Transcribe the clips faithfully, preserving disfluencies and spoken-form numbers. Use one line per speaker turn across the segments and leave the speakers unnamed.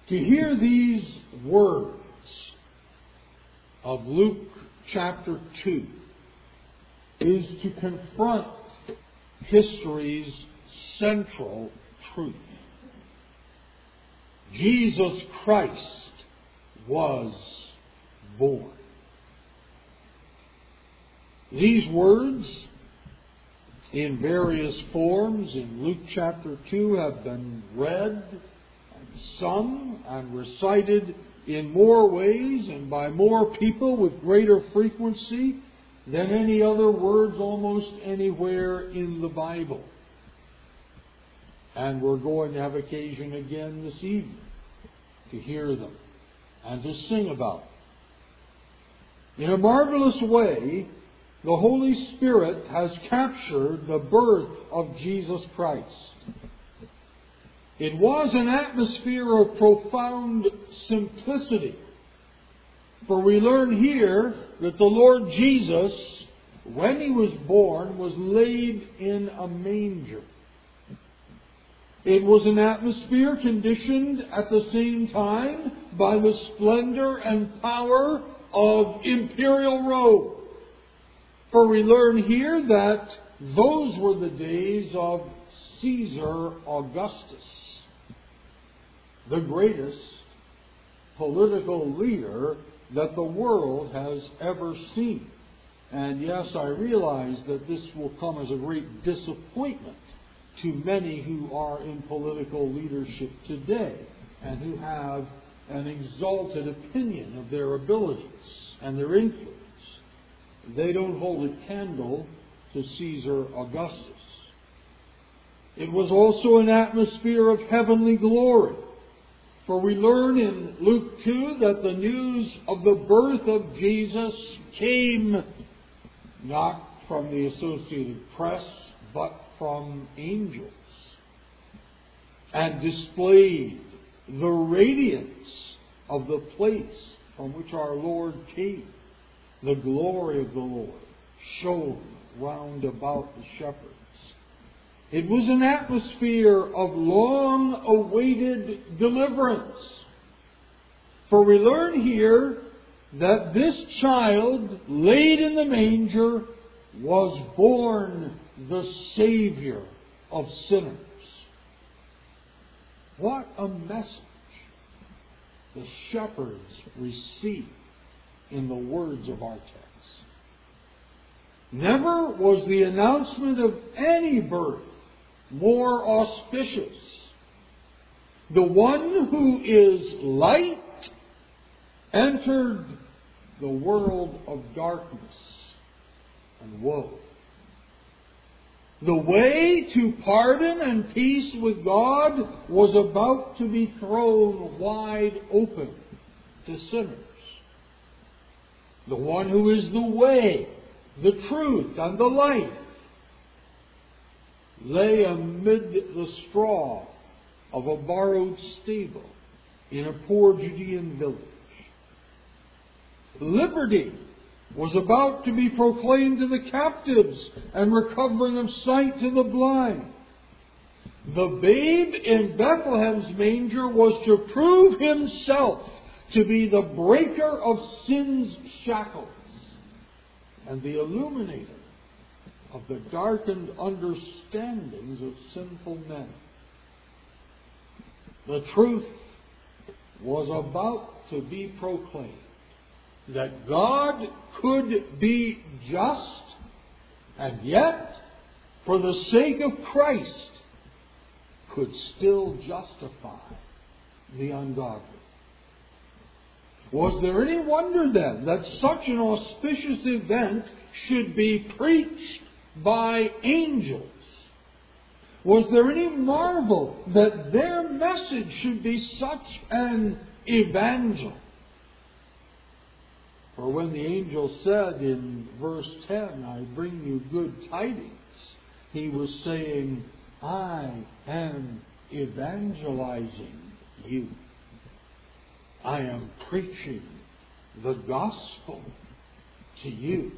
To hear these words of Luke chapter two is to confront history's central truth. Jesus Christ was born. These words, in various forms in Luke chapter two, have been read and sung and recited in more ways and by more people with greater frequency than any other words almost anywhere in the Bible. And we're going to have occasion again this evening to hear them and to sing about them. In a marvelous way, the Holy Spirit has captured the birth of Jesus Christ. It was an atmosphere of profound simplicity. For we learn here that the Lord Jesus, when He was born, was laid in a manger. It was an atmosphere conditioned at the same time by the splendor and power of imperial Rome. For we learn here that those were the days of Caesar Augustus, the greatest political leader that the world has ever seen. And yes, I realize that this will come as a great disappointment to many who are in political leadership today and who have an exalted opinion of their abilities and their influence. They don't hold a candle to Caesar Augustus. It was also an atmosphere of heavenly glory. For we learn in Luke two that the news of the birth of Jesus came not from the Associated Press, but from angels, and displayed the radiance of the place from which our Lord came. The glory of the Lord shone round about the shepherds. It was an atmosphere of long-awaited deliverance. For we learn here that this child, laid in the manger, was born the Savior of sinners. What a message the shepherds received in the words of our text. Never was the announcement of any birth more auspicious. The one who is light entered the world of darkness and woe. The way to pardon and peace with God was about to be thrown wide open to sinners. The one who is the way, the truth, and the life lay amid the straw of a borrowed stable in a poor Judean village. Liberty was about to be proclaimed to the captives and recovering of sight to the blind. The babe in Bethlehem's manger was to prove Himself to be the breaker of sin's shackles and the illuminator of the darkened understandings of sinful men. The truth was about to be proclaimed that God could be just, and yet, for the sake of Christ, could still justify the ungodly. Was there any wonder then that such an auspicious event should be preached by angels? Was there any marvel that their message should be such an evangel? For when the angel said in verse ten, I bring you good tidings, he was saying, I am evangelizing you. I am preaching the gospel to you.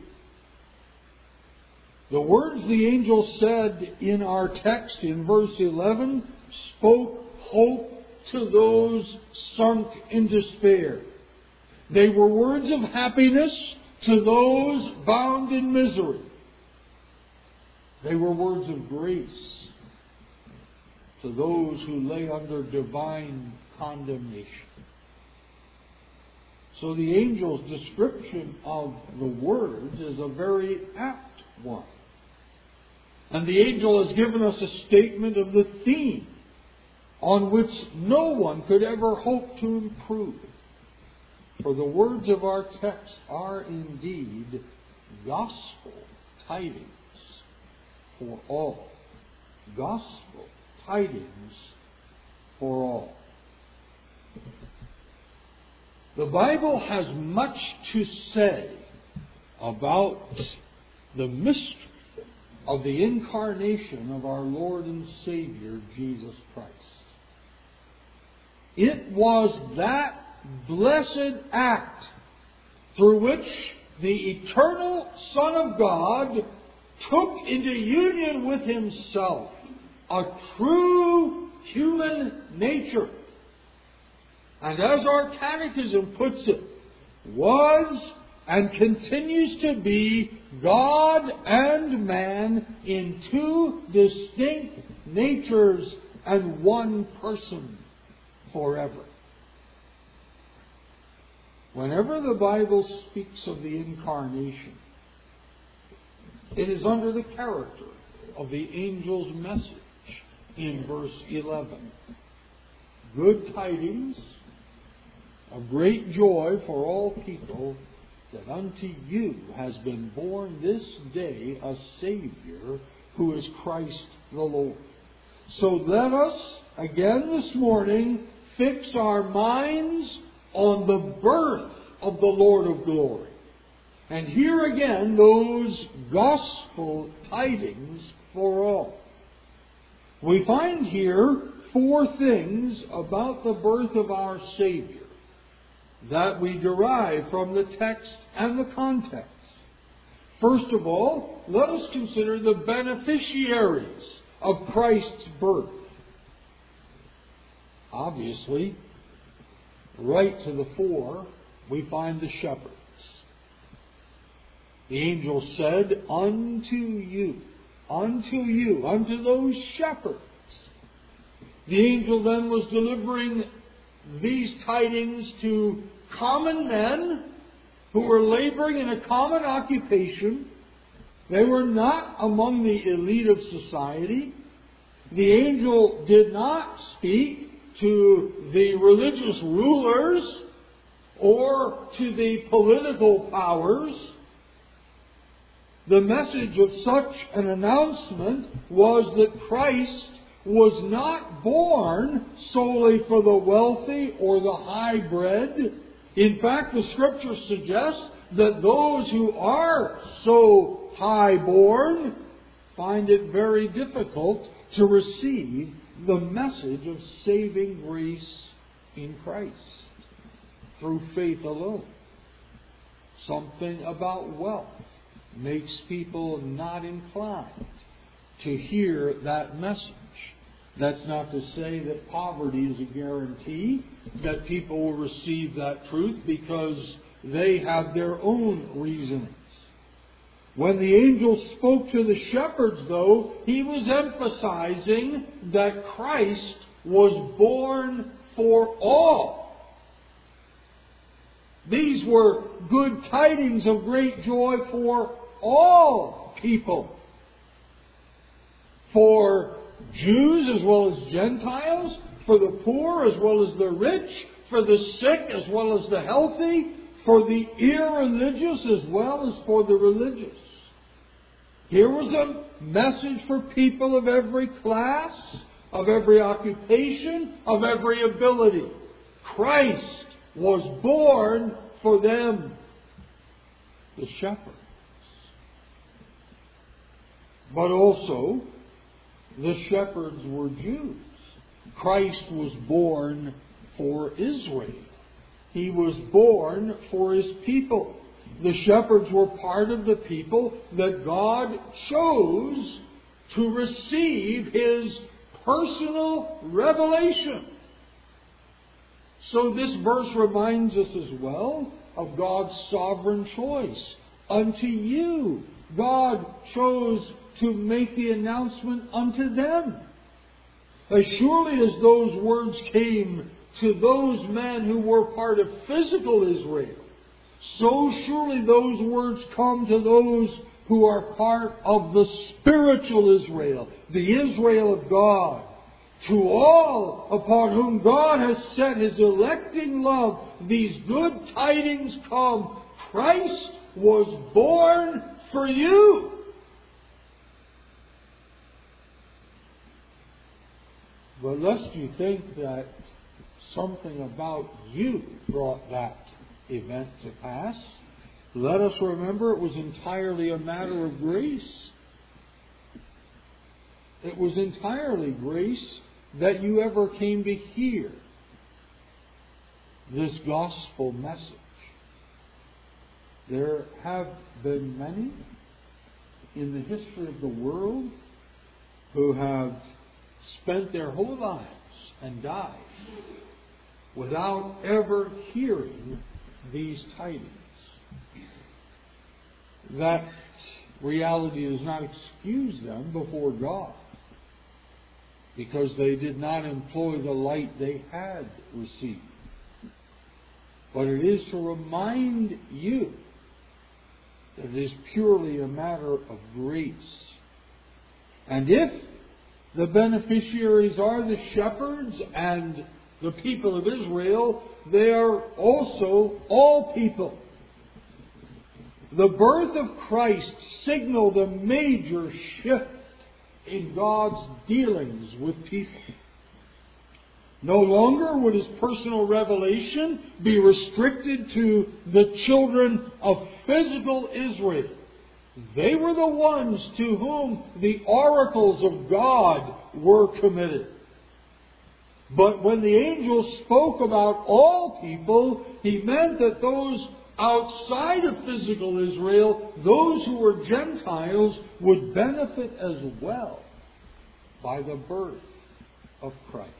The words the angel said in our text in verse eleven spoke hope to those sunk in despair. They were words of happiness to those bound in misery. They were words of grace to those who lay under divine condemnation. So the angel's description of the words is a very apt one. And the angel has given us a statement of the theme on which no one could ever hope to improve. For the words of our text are indeed gospel tidings for all. Gospel tidings for all. The Bible has much to say about the mystery of the incarnation of our Lord and Savior, Jesus Christ. It was that blessed act through which the eternal Son of God took into union with Himself a true human nature. And as our catechism puts it, was and continues to be God and man in two distinct natures and one person forever. Whenever the Bible speaks of the incarnation, it is under the character of the angel's message in verse eleven. Good tidings of great joy for all people, that unto you has been born this day a Savior, who is Christ the Lord. So let us, again this morning, fix our minds on the birth of the Lord of glory. And hear again those gospel tidings for all. We find here four things about the birth of our Savior that we derive from the text and the context. First of all, let us consider the beneficiaries of Christ's birth. Obviously, right to the fore, we find the shepherds. The angel said, unto you, unto you, unto those shepherds. The angel then was delivering these tidings to common men who were laboring in a common occupation. They were not among the elite of society. The angel did not speak to the religious rulers or to the political powers. The message of such an announcement was that Christ was not born solely for the wealthy or the high-bred. In fact, the Scriptures suggest that those who are so high-born find it very difficult to receive the message of saving grace in Christ through faith alone. Something about wealth makes people not inclined to hear that message. That's not to say that poverty is a guarantee that people will receive that truth, because they have their own reasonings. When the angel spoke to the shepherds, though, he was emphasizing that Christ was born for all. These were good tidings of great joy for all people. For Jews as well as Gentiles, for the poor as well as the rich, for the sick as well as the healthy, for the irreligious as well as for the religious. Here was a message for people of every class, of every occupation, of every ability. Christ was born for them, the shepherds. But also, the shepherds were Jews. Christ was born for Israel. He was born for His people. The shepherds were part of the people that God chose to receive His personal revelation. So this verse reminds us as well of God's sovereign choice. Unto you, God chose to make the announcement unto them. As surely as those words came to those men who were part of physical Israel, so surely those words come to those who are part of the spiritual Israel, the Israel of God. To all upon whom God has set His electing love, these good tidings come. Christ was born for you. But lest you think that something about you brought that event to pass, let us remember it was entirely a matter of grace. It was entirely grace that you ever came to hear this gospel message. There have been many in the history of the world who have spent their whole lives and died without ever hearing these tidings. That reality does not excuse them before God, because they did not employ the light they had received. But it is to remind you that it is purely a matter of grace. And if the beneficiaries are the shepherds and the people of Israel, they are also all people. The birth of Christ signaled a major shift in God's dealings with people. No longer would His personal revelation be restricted to the children of physical Israel. They were the ones to whom the oracles of God were committed. But when the angel spoke about all people, he meant that those outside of physical Israel, those who were Gentiles, would benefit as well by the birth of Christ.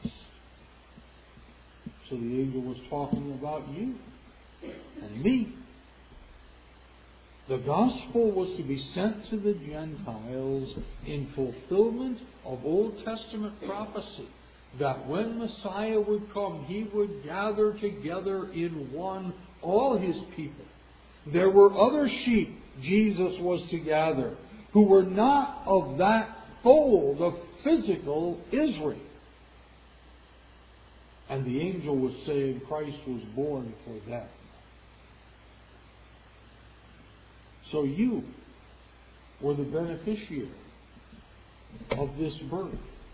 So the angel was talking about you and me. The gospel was to be sent to the Gentiles in fulfillment of Old Testament prophecy, that when Messiah would come, He would gather together in one all His people. There were other sheep Jesus was to gather who were not of that fold of physical Israel. And the angel was saying Christ was born for them. So you were the beneficiary of this birth.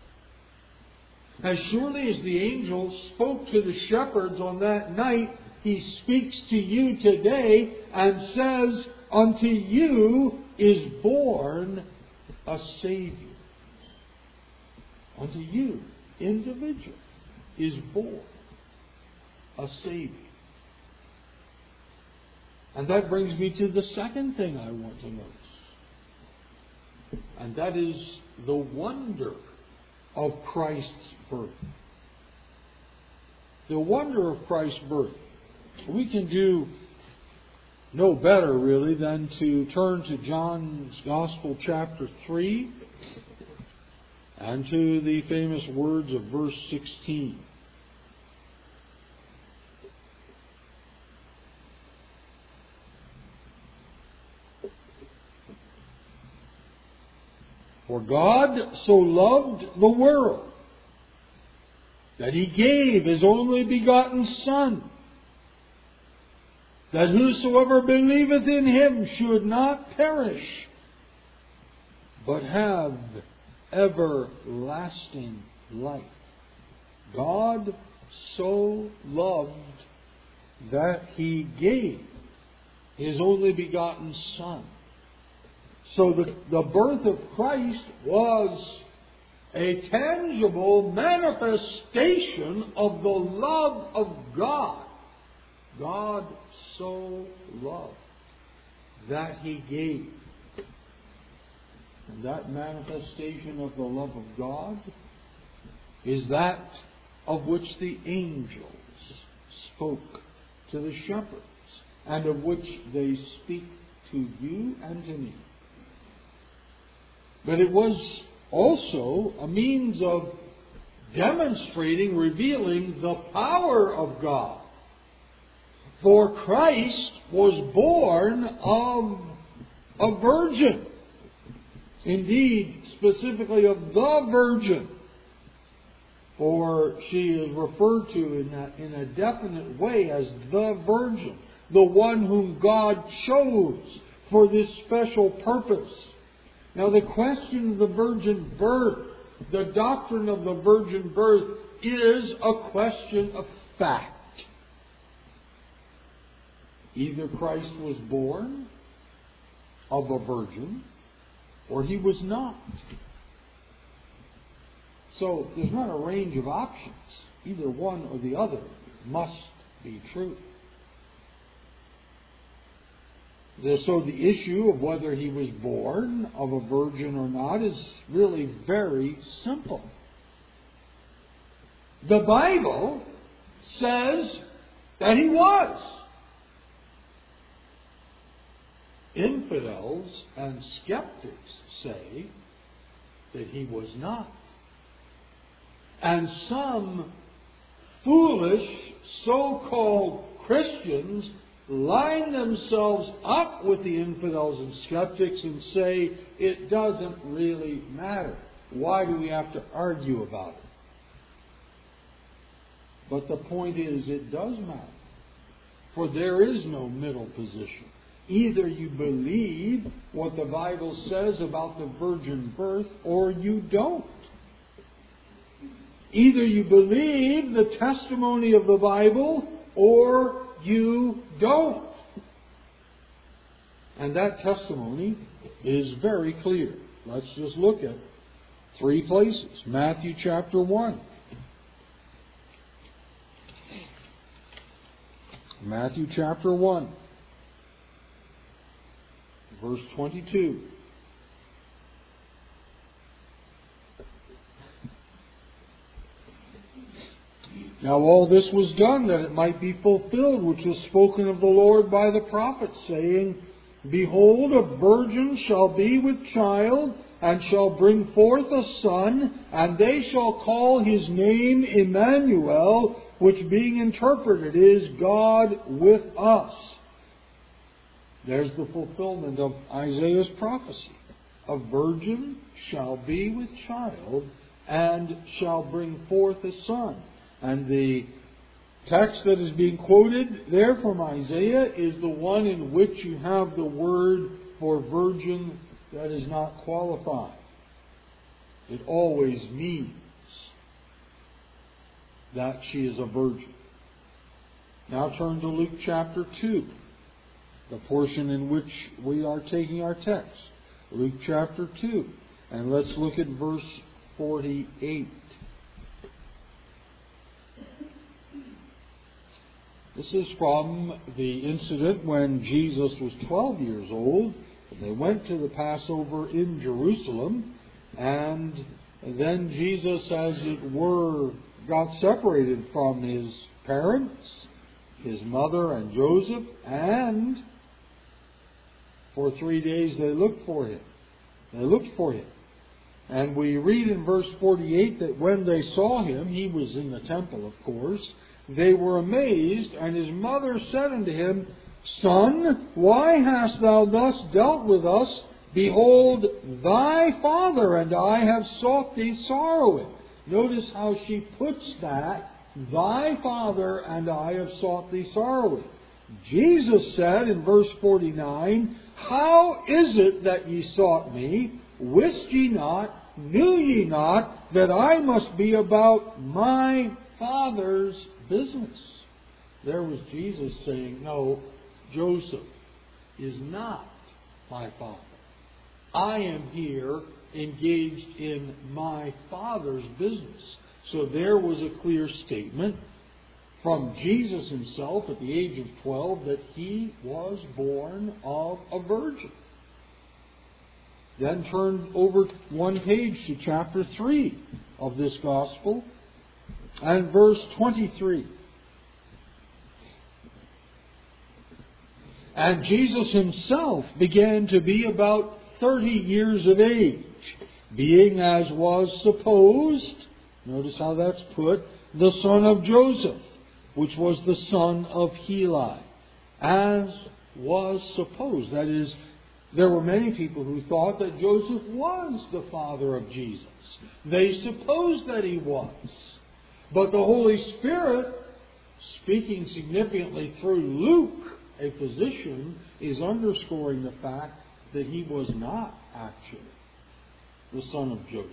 As surely as the angel spoke to the shepherds on that night, He speaks to you today and says, unto you is born a Savior. Unto you, individual, is born a Savior. And that brings me to the second thing I want to notice. And that is the wonder of Christ's birth. The wonder of Christ's birth. We can do no better, really, than to turn to John's Gospel, chapter three, and to the famous words of verse sixteen. For God so loved the world that He gave His only begotten Son, that whosoever believeth in Him should not perish, but have everlasting life. God so loved that He gave His only begotten Son. So the, the birth of Christ was a tangible manifestation of the love of God. God so loved that He gave. And that manifestation of the love of God is that of which the angels spoke to the shepherds, and of which they speak to you and to me. But it was also a means of demonstrating, revealing the power of God. For Christ was born of a virgin. Indeed, specifically of the Virgin. For she is referred to in a, in a definite way as the Virgin. The one whom God chose for this special purpose. Now the question of the virgin birth, the doctrine of the virgin birth, is a question of fact. Either Christ was born of a virgin, or he was not. So there's not a range of options. Either one or the other must be true. So the issue of whether he was born of a virgin or not is really very simple. The Bible says that he was. Infidels and skeptics say that he was not. And some foolish so-called Christians line themselves up with the infidels and skeptics and say it doesn't really matter. Why do we have to argue about it? But the point is, it does matter. For there is no middle position. Either you believe what the Bible says about the virgin birth, or you don't. Either you believe the testimony of the Bible, or you don't. And that testimony is very clear. Let's just look at three places. Matthew chapter one. Matthew chapter one. Verse twenty-two. Now all this was done that it might be fulfilled, which was spoken of the Lord by the prophet, saying, Behold, a virgin shall be with child, and shall bring forth a son, and they shall call his name Emmanuel, which being interpreted is God with us. There's the fulfillment of Isaiah's prophecy. A virgin shall be with child, and shall bring forth a son. And the text that is being quoted there from Isaiah is the one in which you have the word for virgin that is not qualified. It always means that she is a virgin. Now turn to Luke chapter two, the portion in which we are taking our text. Luke chapter two. And let's look at verse forty-eight. This is from the incident when Jesus was twelve years old. They went to the Passover in Jerusalem, and then Jesus, as it were, got separated from his parents, his mother and Joseph, and for three days they looked for him. They looked for him. And we read in verse forty-eight that when they saw him, he was in the temple, of course, they were amazed, and his mother said unto him, Son, why hast thou thus dealt with us? Behold, thy father and I have sought thee sorrowing. Notice how she puts that, thy father and I have sought thee sorrowing. Jesus said in verse forty-nine, How is it that ye sought me? Wist ye not, knew ye not, that I must be about my Father's business? There was Jesus saying, no, Joseph is not my father. I am here engaged in my Father's business. So there was a clear statement from Jesus himself at the age of twelve that he was born of a virgin. Then turn over one page to chapter three of this gospel and verse twenty-three. And Jesus himself began to be about thirty years of age, being, as was supposed, notice how that's put, the son of Joseph, which was the son of Heli, as was supposed. That is, there were many people who thought that Joseph was the father of Jesus. They supposed that he was. But the Holy Spirit, speaking significantly through Luke, a physician, is underscoring the fact that he was not actually the son of Joseph.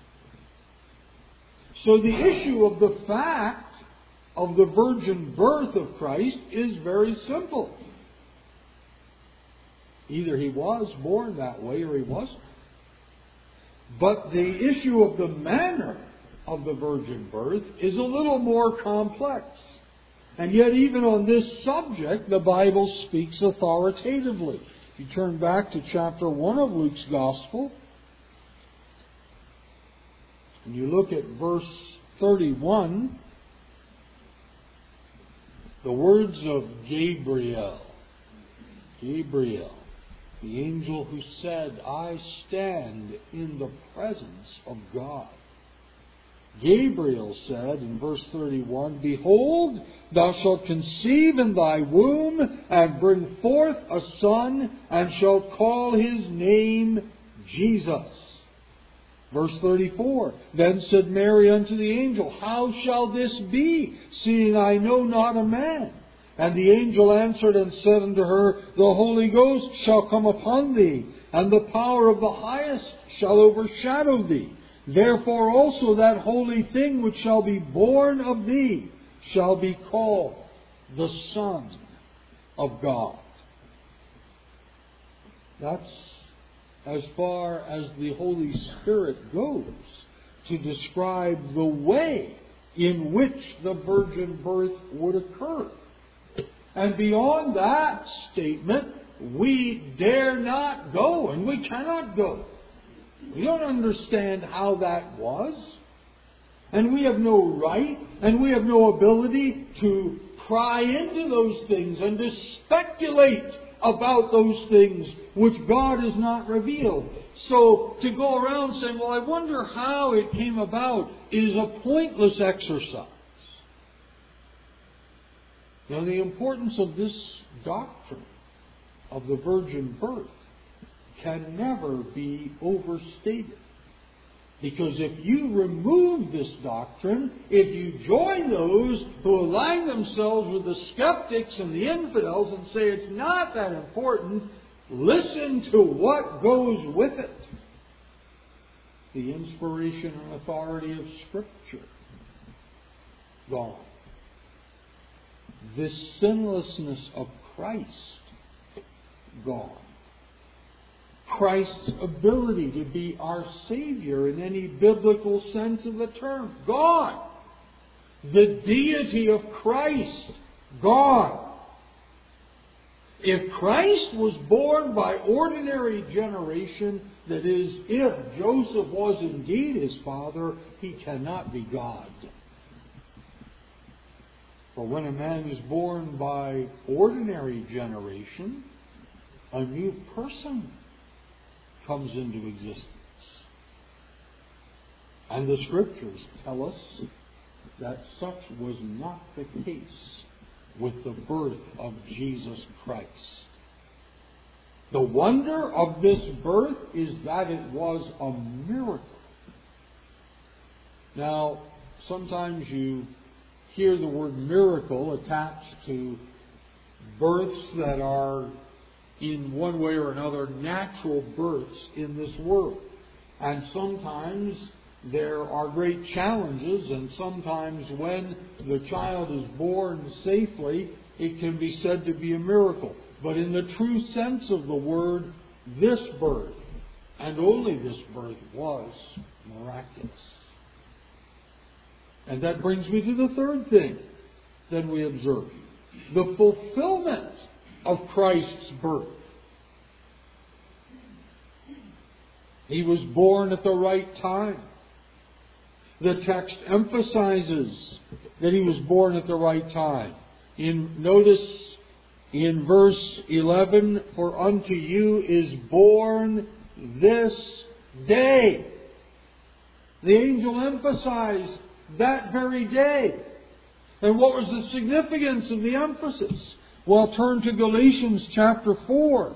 So the issue of the fact of the virgin birth of Christ is very simple. Either he was born that way or he wasn't. But the issue of the manner of the virgin birth is a little more complex. And yet even on this subject, the Bible speaks authoritatively. If you turn back to chapter one of Luke's Gospel, and you look at verse thirty-one, the words of Gabriel. Gabriel, the angel who said, I stand in the presence of God. Gabriel said in verse thirty-one, Behold, thou shalt conceive in thy womb, and bring forth a son, and shalt call his name Jesus. Verse thirty-four, Then said Mary unto the angel, How shall this be, seeing I know not a man? And the angel answered and said unto her, The Holy Ghost shall come upon thee, and the power of the highest shall overshadow thee. Therefore also that holy thing which shall be born of thee shall be called the Son of God. That's as far as the Holy Spirit goes to describe the way in which the virgin birth would occur. And beyond that statement, we dare not go, and we cannot go. We don't understand how that was. And we have no right, and we have no ability to pry into those things and to speculate about those things which God has not revealed. So to go around saying, well, I wonder how it came about, is a pointless exercise. Now, the importance of this doctrine of the virgin birth can never be overstated. Because if you remove this doctrine, if you join those who align themselves with the skeptics and the infidels and say it's not that important, listen to what goes with it. The inspiration and authority of Scripture gone. This sinlessness of Christ gone. Christ's ability to be our Savior in any biblical sense of the term, gone. The deity of Christ, gone. If Christ was born by ordinary generation, that is, if Joseph was indeed his father, he cannot be God. For when a man is born by ordinary generation, a new person comes into existence. And the Scriptures tell us that such was not the case with the birth of Jesus Christ. The wonder of this birth is that it was a miracle. Now, sometimes you hear the word miracle attached to births that are in one way or another natural births in this world. And sometimes there are great challenges, and sometimes when the child is born safely, it can be said to be a miracle. But in the true sense of the word, this birth, and only this birth, was miraculous. And that brings me to the third thing that we observe. The fulfillment of Christ's birth. He was born at the right time. The text emphasizes that he was born at the right time. In notice in verse eleven, for unto you is born this day. The angel emphasized that very day. And what was the significance of the emphasis? Well, turn to Galatians chapter four.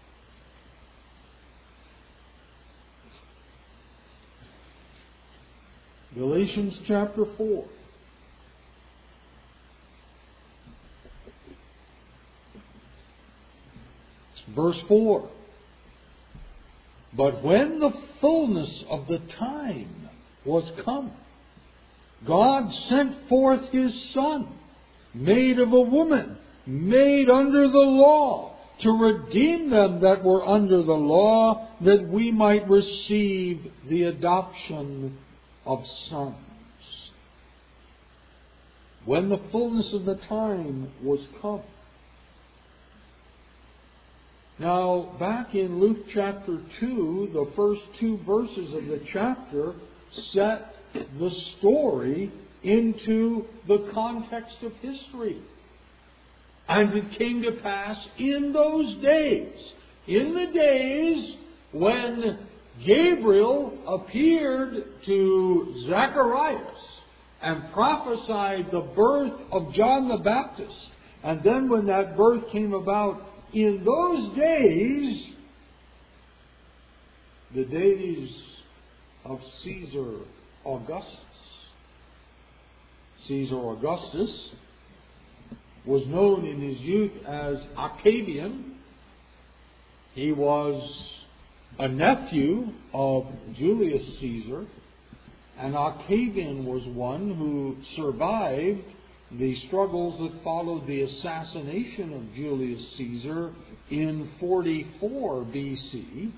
Galatians chapter four. Verse four. But when the fullness of the time was come, God sent forth His Son, made of a woman, made under the law, to redeem them that were under the law, that we might receive the adoption of sons. When the fullness of the time was come. Now, back in Luke chapter two, the first two verses of the chapter set the story into the context of history. And it came to pass in those days, in the days when Gabriel appeared to Zacharias and prophesied the birth of John the Baptist. And then when that birth came about, in those days, the days of Caesar Augustus. Caesar Augustus was known in his youth as Octavian. He was a nephew of Julius Caesar, and Octavian was one who survived the struggles that followed the assassination of Julius Caesar in forty-four B C.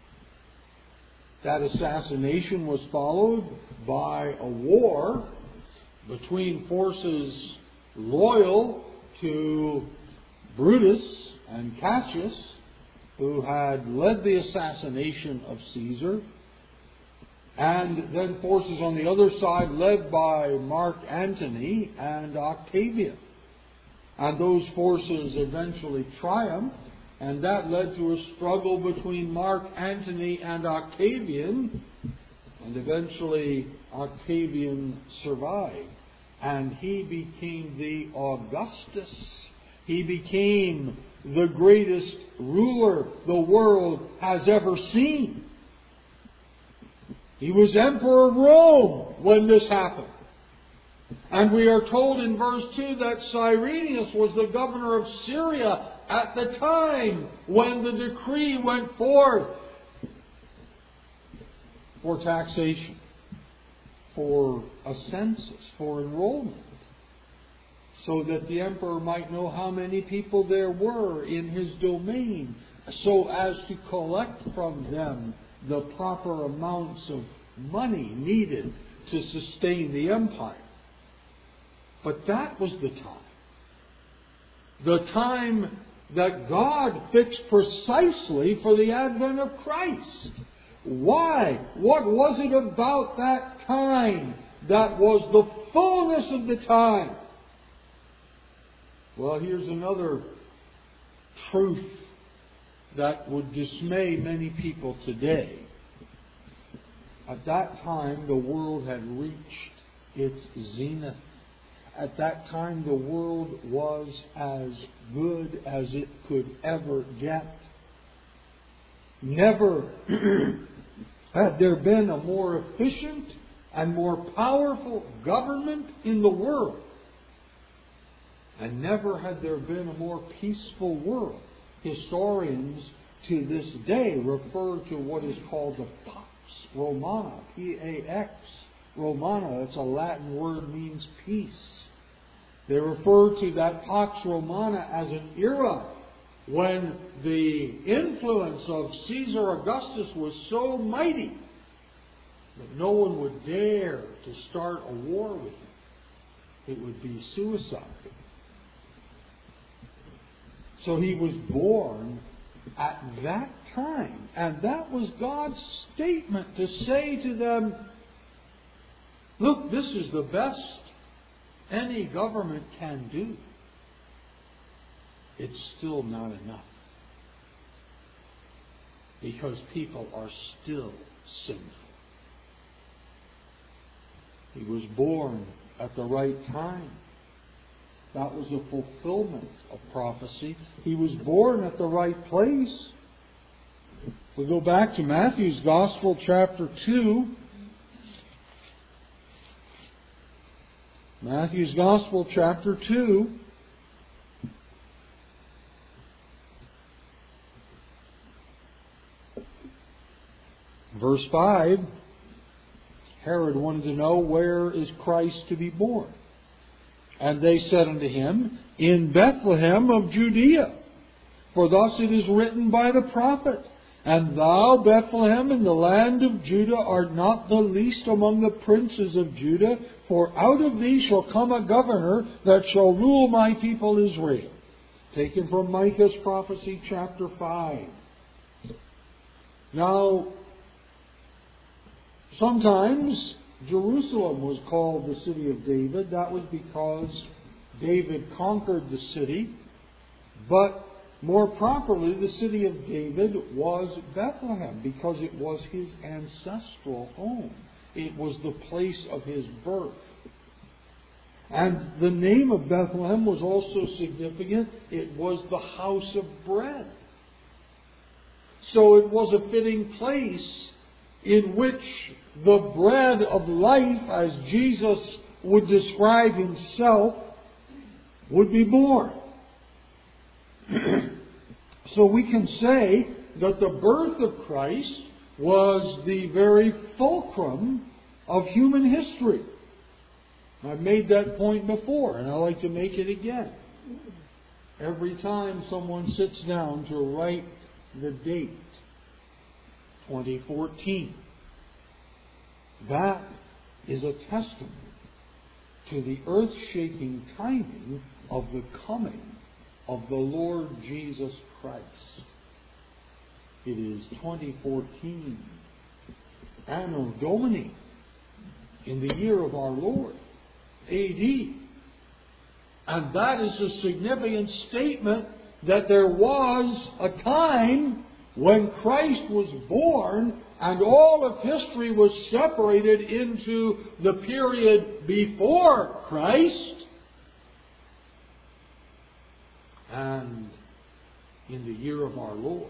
That assassination was followed by a war between forces loyal to Brutus and Cassius, who had led the assassination of Caesar, and then forces on the other side led by Mark Antony and Octavian. And those forces eventually triumphed, and that led to a struggle between Mark Antony and Octavian, and eventually Octavian survived. And he became the Augustus. He became the greatest ruler the world has ever seen. He was Emperor of Rome when this happened. And we are told in verse two that Cyrenius was the governor of Syria at the time when the decree went forth for taxation, for a census, for enrollment, so that the emperor might know how many people there were in his domain, so as to collect from them the proper amounts of money needed to sustain the empire. But that was the time. The time that God fixed precisely for the advent of Christ. Why? What was it about that time that was the fullness of the time? Well, here's another truth that would dismay many people today. At that time, the world had reached its zenith. At that time, the world was as good as it could ever get. Never had there been a more efficient and more powerful government in the world. And never had there been a more peaceful world. Historians to this day refer to what is called the Pax Romana, P A X Romana. It's a Latin word, means peace. They refer to that Pax Romana as an era when the influence of Caesar Augustus was so mighty that no one would dare to start a war with him. It would be suicide. So he was born at that time. And that was God's statement to say to them, look, this is the best any government can do. it's still not enough. Because people are still sinful. He was born at the right time. That was a fulfillment of prophecy. He was born at the right place. We go back to Matthew's Gospel, chapter two. Matthew's Gospel, chapter two. Verse five. Herod wanted to know, where is Christ to be born? And they said unto him, in Bethlehem of Judea. For thus it is written by the prophet, and thou, Bethlehem, in the land of Judah, art not the least among the princes of Judah, for out of thee shall come a governor that shall rule my people Israel. Taken from Micah's prophecy, chapter five. Now, sometimes Jerusalem was called the city of David. That was because David conquered the city. But more properly, the city of David was Bethlehem because it was his ancestral home. It was the place of his birth. And the name of Bethlehem was also significant. It was the house of bread. So it was a fitting place in which the bread of life, as Jesus would describe himself, would be born. So we can say that the birth of Christ was the very fulcrum of human history. I've made that point before, and I like to make it again. Every time someone sits down to write the date, twenty fourteen, that is a testament to the earth-shaking timing of the coming of the Lord Jesus Christ. It is twenty fourteen, Anno Domini, in the year of our Lord, A D. And that is a significant statement that there was a time when Christ was born and all of history was separated into the period before Christ and in the year of our Lord.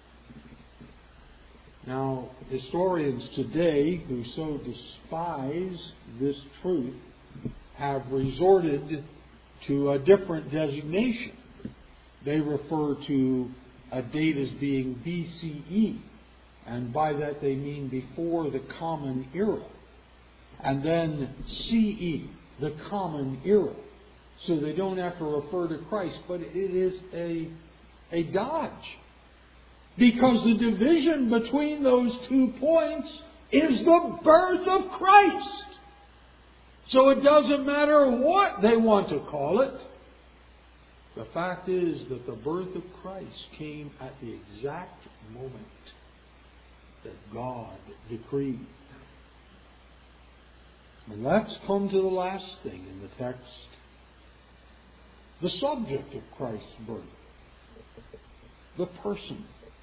Now, historians today who so despise this truth have resorted to a different designation. They refer to a date as being B C E, and by that they mean before the Common Era, and then C E, the Common Era. So they don't have to refer to Christ, but it is a, a dodge. Because the division between those two points is the birth of Christ. So it doesn't matter what they want to call it. The fact is that the birth of Christ came at the exact moment that God decreed. And let's come to the last thing in the text. The subject of Christ's birth. The person.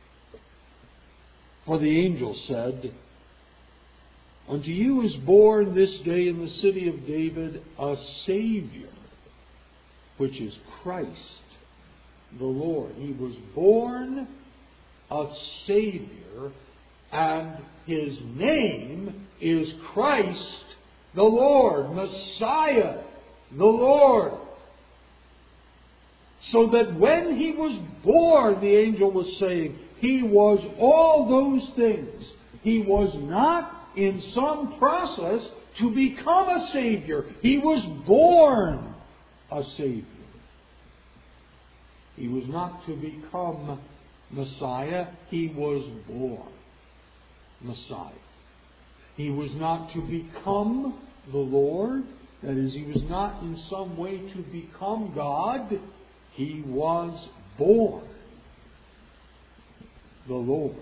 For the angel said, unto you is born this day in the city of David a Savior, which is Christ the Lord. He was born a Savior, and His name is Christ the Lord, Messiah the Lord. So that when He was born, the angel was saying, He was all those things. He was not in some process to become a Savior. He was born a Savior. He was not to become Messiah. He was born Messiah. He was not to become the Lord. That is, He was not in some way to become God. He was born the Lord.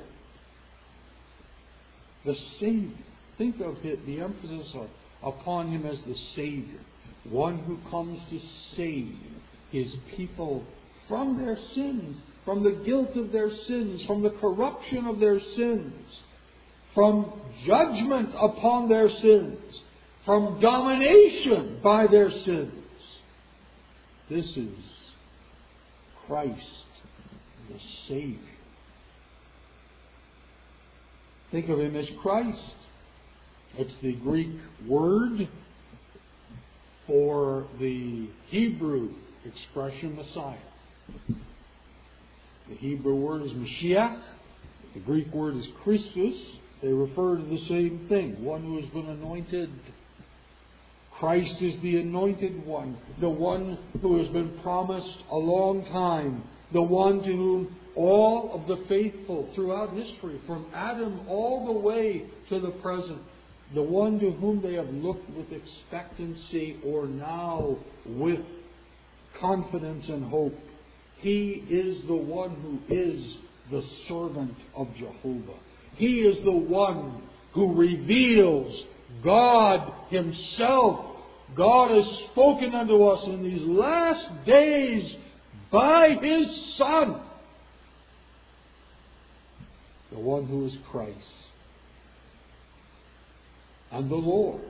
The Savior. Think of it, the emphasis upon Him as the Savior. One who comes to save His people from their sins, from the guilt of their sins, from the corruption of their sins, from judgment upon their sins, from domination by their sins. This is Christ, the Savior. Think of Him as Christ. It's the Greek word for the Hebrew expression Messiah. The Hebrew word is Mashiach. The Greek word is Christus. They refer to the same thing, one who has been anointed. Christ is the anointed one, the one who has been promised a long time, the one to whom all of the faithful throughout history, from Adam all the way to the present, the one to whom they have looked with expectancy or now with confidence and hope. He is the one who is the servant of Jehovah. He is the one who reveals God Himself. God has spoken unto us in these last days by His Son, the one who is Christ and the Lord.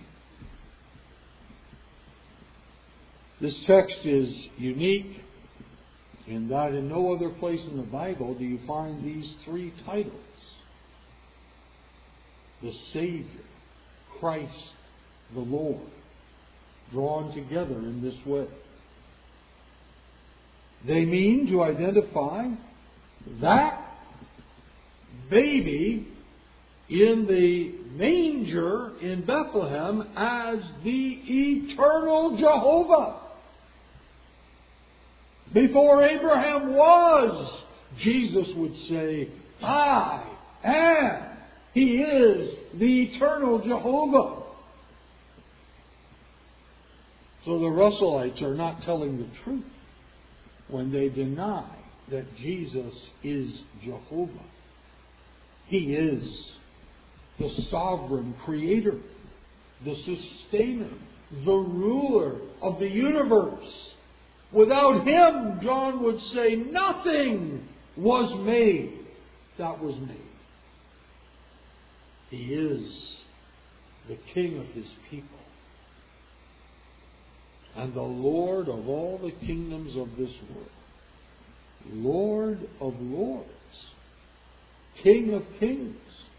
This text is unique in that in no other place in the Bible do you find these three titles: the Savior, Christ, the Lord, drawn together in this way. They mean to identify that baby in the manger in Bethlehem as the eternal Jehovah. Before Abraham was, Jesus would say, I am. He is the eternal Jehovah. So the Russellites are not telling the truth when they deny that Jesus is Jehovah. He is the sovereign creator, the sustainer, the ruler of the universe. Without Him, John would say, nothing was made that was made. He is the King of His people and the Lord of all the kingdoms of this world. Lord of lords. King of kings.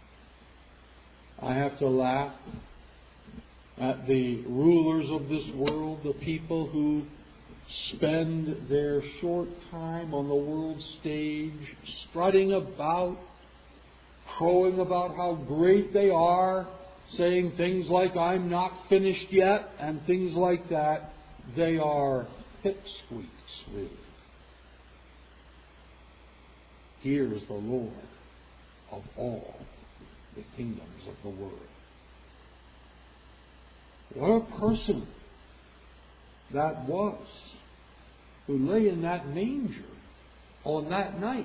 I have to laugh at the rulers of this world, the people who spend their short time on the world stage strutting about, crowing about how great they are, saying things like, I'm not finished yet, and things like that. They are pipsqueaks, really. Here is the Lord of all the kingdoms of the world. What a person that was, who lay in that manger on that night.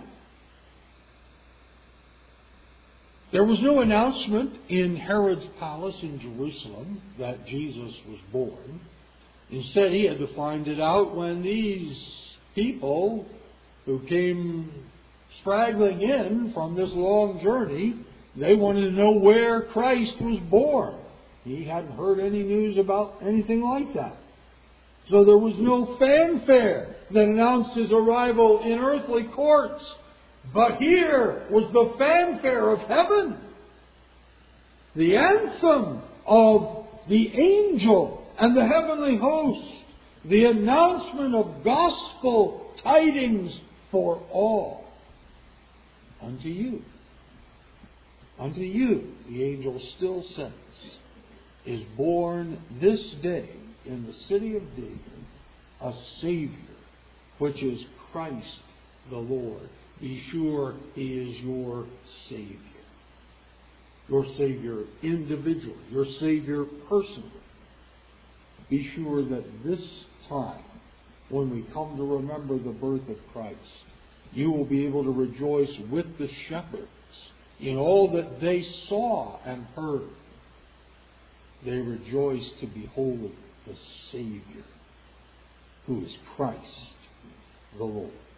There was no announcement in Herod's palace in Jerusalem that Jesus was born. Instead, he had to find it out when these people who came straggling in from this long journey, they wanted to know where Christ was born. He hadn't heard any news about anything like that. So there was no fanfare that announced His arrival in earthly courts. But here was the fanfare of heaven. The anthem of the angel and the heavenly host. The announcement of gospel tidings for all. Unto you. Unto you, the angel still says, is born this day in the city of David a Savior, which is Christ the Lord. Be sure He is your Savior. Your Savior individually. Your Savior personally. Be sure that this time, when we come to remember the birth of Christ, you will be able to rejoice with the shepherds in all that they saw and heard. They rejoiced to behold the Savior, who is Christ the Lord.